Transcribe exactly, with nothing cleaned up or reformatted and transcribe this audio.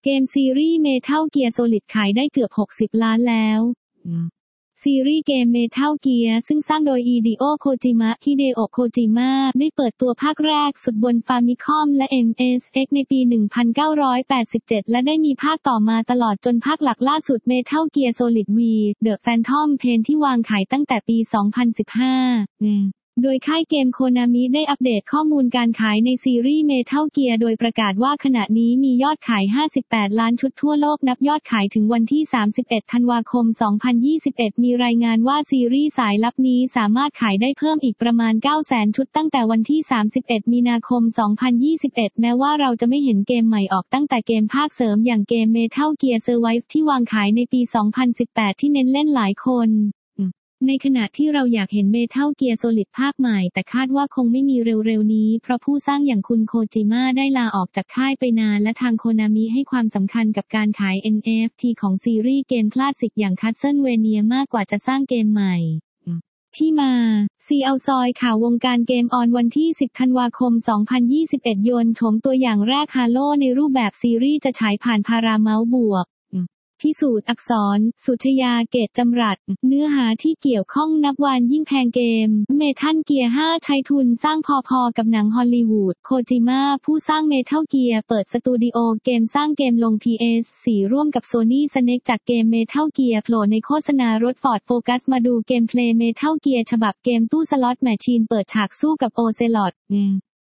เกมซีรีส์ Metal Gear Solid ขายได้เกือบหกสิบล้านแล้วซีรีส์เกม Metal Gear ซึ่งสร้างโดย Hideo Kojima Hideo Kojima ได้เปิดตัวภาคแรกสุดบน Famicom และ เอ็ม เอส เอ็กซ์ ในปี หนึ่งพันเก้าร้อยแปดสิบเจ็ด และได้มีภาคต่อมาตลอดจนภาคหลักล่าสุด Metal Gear Solid V The Phantom Pain ที่วางขายตั้งแต่ปี สองพันสิบห้า โดยค่ายเกมโคนามิได้อัปเดตข้อมูลการขายในซีรีส์ Metal Gear โดยประกาศว่าขณะนี้มียอดขาย ห้าสิบแปด ล้านชุดทั่วโลกนับยอดขายถึงวันที่ สามสิบเอ็ด ธันวาคม สองพันยี่สิบเอ็ด มีรายงานว่าซีรีส์สายลับนี้สามารถขายได้เพิ่มอีกประมาณ เก้าแสน ชุดตั้งแต่วันที่ สามสิบเอ็ด มีนาคม สองพันยี่สิบเอ็ด แม้ว่าเราจะไม่เห็นเกมใหม่ออกตั้งแต่เกมภาคเสริมอย่างเกม Metal Gear Survive ที่วางขายในปี สองพันสิบแปด ที่เน้นเล่นหลายคนในขณะที่เราอยากเห็น Metal Gear Solid ภาคใหม่แต่คาดว่าคงไม่มีเร็วๆนี้เพราะผู้สร้างอย่างคุณโคจิมะได้ลาออกจากค่ายไปนานและทางโคนามิให้ความสำคัญกับการขาย เอ็น เอฟ ที ของซีรีส์เกมคลาสสิกอย่าง Castlevania มากกว่าจะสร้างเกมใหม่ที่มาซีเอาซอยข่าววงการเกมออนวันที่ สิบ ธันวาคม สองพันยี่สิบเอ็ด โยนโฉมตัวอย่างแรก Halo ในรูปแบบซีรีส์จะฉายผ่าน Paramount บวกพิสูจน์อักษรสุชยาเกตจำรัดเนื้อหาที่เกี่ยวข้องนับวันยิ่งแพงเกมเมทัลเกียร์ห้าใช้ทุนสร้างพอๆกับหนังฮอลลีวูดโคจิมะผู้สร้างเมทัลเกียร์เปิดสตูดิโอเกมสร้างเกมลง พี เอส โฟร์ ร่วมกับโซนี่สเน็กจากเกมเมทัลเกียร์โผล่ในโฆษณารถฟอร์ดโฟกัสมาดูเกมเพลย์เมทัลเกียร์ฉบับเกมตู้สล็อตแมชชีนเปิดฉากสู้กับโอเซลอต